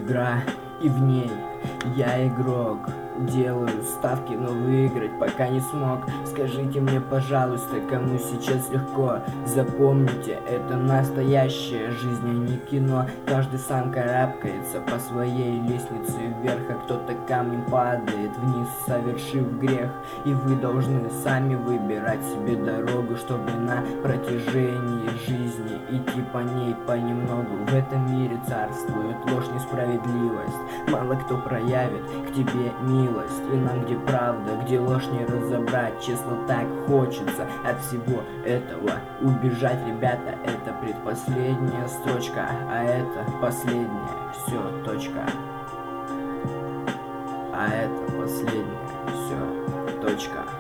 игра, и в ней я игрок. Делаю ставки, но выиграть пока не смог. Скажите мне, пожалуйста, кому сейчас легко? Запомните, это настоящая жизнь, а не кино. Каждый сам карабкается по своей лестнице вверх, а кто-то камнем падает вниз, совершив грех. И вы должны сами выбирать себе дорогу, чтобы на протяжении жизни идти по ней понемногу. В этом мире царствует ложь, несправедливость. Мало кто проявит к тебе милость. И нам, где правда, где ложь, не разобрать. Честно, так хочется от всего этого убежать. Ребята, это предпоследняя строчка, а это последняя, все, точка. А это последняя, все, точка.